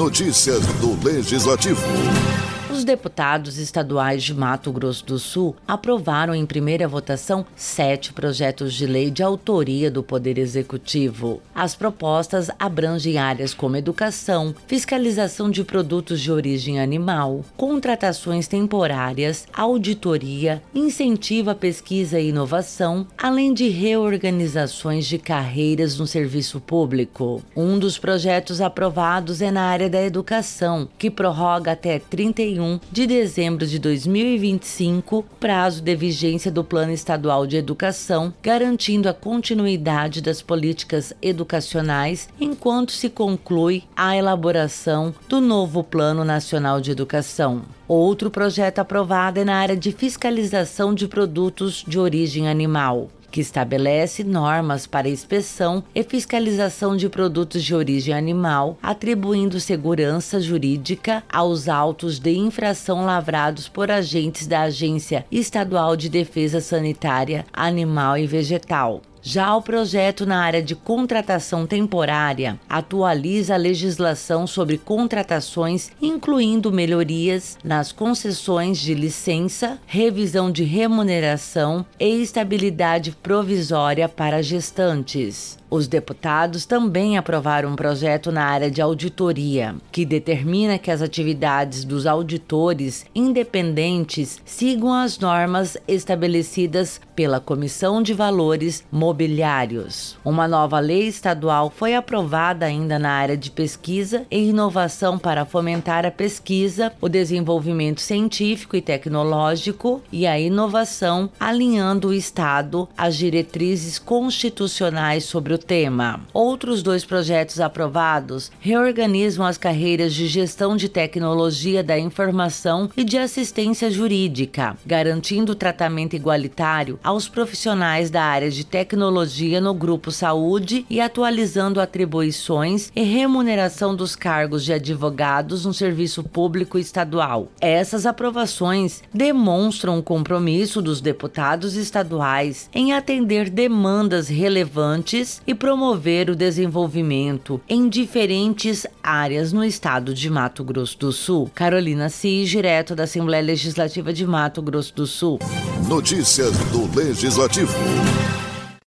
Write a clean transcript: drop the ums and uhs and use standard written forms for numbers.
Notícias do Legislativo. Os deputados estaduais de Mato Grosso do Sul aprovaram em primeira votação 7 projetos de lei de autoria do Poder Executivo. As propostas abrangem áreas como educação, fiscalização de produtos de origem animal, contratações temporárias, auditoria, incentivo à pesquisa e inovação, além de reorganizações de carreiras no serviço público. Um dos projetos aprovados é na área da educação, que prorroga até 31 de dezembro de 2025, prazo de vigência do Plano Estadual de Educação, garantindo a continuidade das políticas educacionais enquanto se conclui a elaboração do novo Plano Nacional de Educação. Outro projeto aprovado é na área de fiscalização de produtos de origem animal, que estabelece normas para inspeção e fiscalização de produtos de origem animal, atribuindo segurança jurídica aos autos de infração lavrados por agentes da Agência Estadual de Defesa Sanitária Animal e Vegetal. Já o projeto na área de contratação temporária atualiza a legislação sobre contratações, incluindo melhorias nas concessões de licença, revisão de remuneração e estabilidade provisória para gestantes. Os deputados também aprovaram um projeto na área de auditoria, que determina que as atividades dos auditores independentes sigam as normas estabelecidas pela Comissão de Valores Mobiliários. Uma nova lei estadual foi aprovada ainda na área de pesquisa e inovação para fomentar a pesquisa, o desenvolvimento científico e tecnológico e a inovação, alinhando o Estado às diretrizes constitucionais sobre o tema. Outros 2 projetos aprovados reorganizam as carreiras de gestão de tecnologia da informação e de assistência jurídica, garantindo tratamento igualitário aos profissionais da área de tecnologia no Grupo Saúde e atualizando atribuições e remuneração dos cargos de advogados no serviço público estadual. Essas aprovações demonstram o compromisso dos deputados estaduais em atender demandas relevantes e promover o desenvolvimento em diferentes áreas no estado de Mato Grosso do Sul. Carolina Cis, direto da Assembleia Legislativa de Mato Grosso do Sul. Notícias do Legislativo.